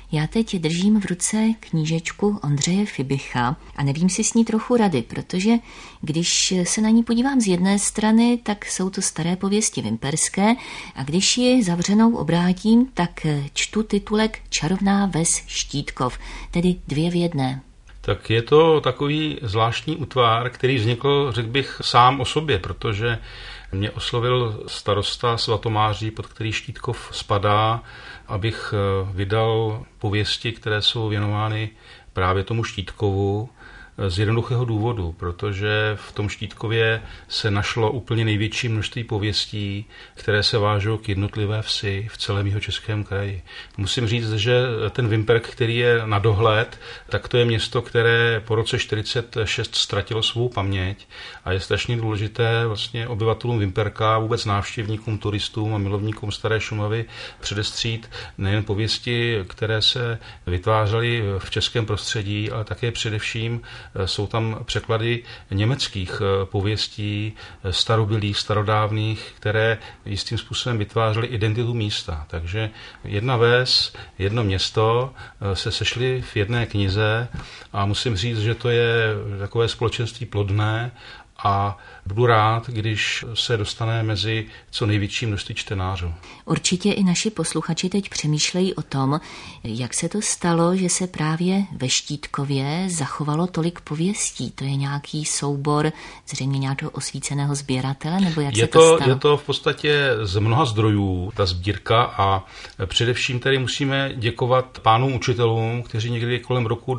Já teď držím v ruce knížečku Ondřeje Fibicha a nevím si s ní trochu rady, protože když se na ní podívám z jedné strany, tak jsou to staré pověsti vimperské a když ji zavřenou obrátím, tak čtu titulek Čarovná ves Štítkov, tedy 2 v 1. Tak je to takový zvláštní útvar, který vznikl, řekl bych, sám o sobě, protože mě oslovil starosta Svatomáří, pod který Štítkov spadá, abych vydal pověsti, které jsou věnovány právě tomu Štítkovu, z jednoduchého důvodu, protože v tom Štítkově se našlo úplně největší množství pověstí, které se vážou k jednotlivé vsi v celém Jihočeském kraji. Musím říct, že ten Vimperk, který je na dohled, tak to je město, které po roce 1946 ztratilo svou paměť a je strašně důležité vlastně obyvatelům Vimperka, vůbec návštěvníkům, turistům a milovníkům Staré Šumavy předestřít nejen pověsti, které se vytvářely v českém prostředí, ale také především jsou tam překlady německých pověstí, starobylých, starodávných, které jistým způsobem vytvářely identitu místa. Takže jedna ves, jedno město se sešly v jedné knize a musím říct, že to je takové společenství plodné a budu rád, když se dostane mezi co největší množství čtenářů. Určitě i naši posluchači teď přemýšlejí o tom, jak se to stalo, že se právě ve Štítkově zachovalo tolik pověstí. To je nějaký soubor zřejmě nějakého osvíceného sběratele, nebo jak se to stalo? Je to v podstatě z mnoha zdrojů, ta sbírka, a především tady musíme děkovat pánům učitelům, kteří někdy kolem roku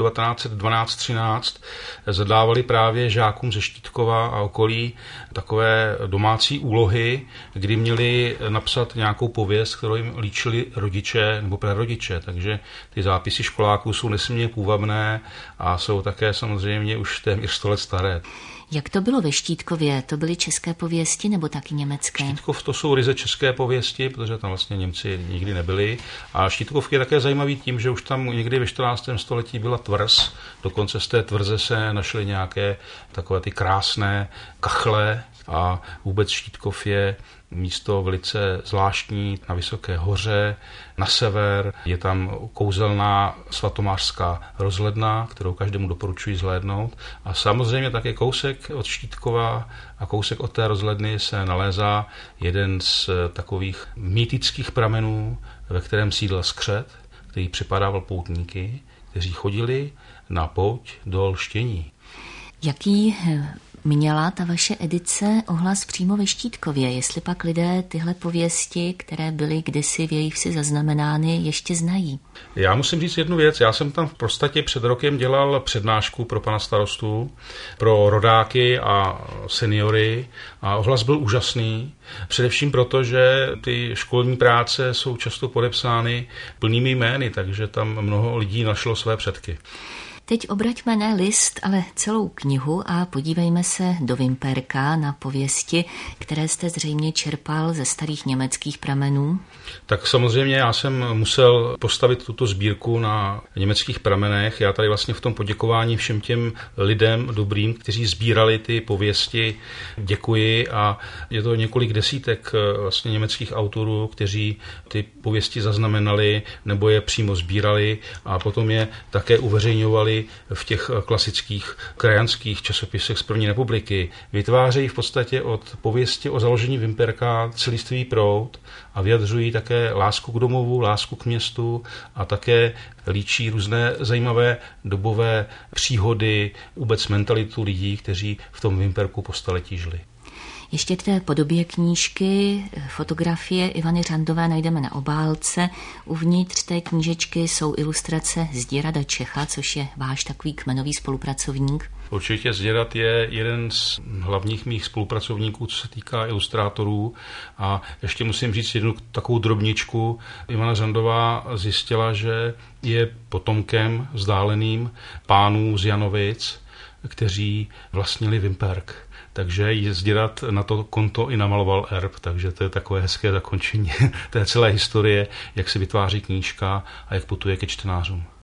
1912-13 zadávali právě žákům ze Štítkova a okolí takové domácí úlohy, kdy měli napsat nějakou pověst, kterou jim líčili rodiče nebo prarodiče. Takže ty zápisy školáků jsou nesmírně půvabné a jsou také samozřejmě už téměř 100 let staré. Jak to bylo ve Štítkově? To byly české pověsti nebo taky německé? Štítkov to jsou ryze české pověsti, protože tam vlastně Němci nikdy nebyli. A Štítkov je také zajímavý tím, že už tam někdy ve 14. století byla tvrz. Dokonce z té tvrze se našly nějaké takové ty krásné kachle a vůbec Štítkov je místo velice zvláštní na vysoké hoře, na sever. Je tam kouzelná svatomářská rozhledna, kterou každému doporučuji zhlédnout. A samozřejmě také kousek od Štítkova a kousek od té rozhledny se nalézá jeden z takových mýtických pramenů, ve kterém sídlil skřet, který připadával poutníky, kteří chodili na pouť do Lštění. Jaký měla ta vaše edice ohlas přímo ve Štítkově, jestli pak lidé tyhle pověsti, které byly kdysi v jejich vsi zaznamenány, ještě znají? Já musím říct jednu věc. Já jsem tam v podstatě před rokem dělal přednášku pro pana starostu, pro rodáky a seniory a ohlas byl úžasný. Především proto, že ty školní práce jsou často podepsány plnými jmény, takže tam mnoho lidí našlo své předky. Teď obraťme ne list, ale celou knihu a podívejme se do Vimperka na pověsti, které jste zřejmě čerpal ze starých německých pramenů. Tak samozřejmě já jsem musel postavit tuto sbírku na německých pramenech. Já tady vlastně v tom poděkování všem těm lidem dobrým, kteří sbírali ty pověsti, děkuji, a je to několik desítek vlastně německých autorů, kteří ty pověsti zaznamenali nebo je přímo sbírali a potom je také uveřejňovali v těch klasických krajanských časopisech z první republiky. Vytvářejí v podstatě od pověsti o založení Vimperka celistvý proud a vyjadřují také lásku k domovu, lásku k městu a také líčí různé zajímavé dobové příhody, vůbec mentalitu lidí, kteří v tom Vimperku po staletí žili. Ještě v té podobě knížky fotografie Ivany Řandové najdeme na obálce. Uvnitř té knížečky jsou ilustrace Zděrada Čecha, což je váš takový kmenový spolupracovník. Určitě Zděrad je jeden z hlavních mých spolupracovníků, co se týká ilustrátorů. A ještě musím říct jednu takovou drobničku. Ivana Řandová zjistila, že je potomkem vzdáleným pánů z Janovic, kteří vlastnili Vimperk. Takže Zděrad na to konto i namaloval erb, takže to je takové hezké zakončení té celé historie, jak se vytváří knížka a jak putuje ke čtenářům.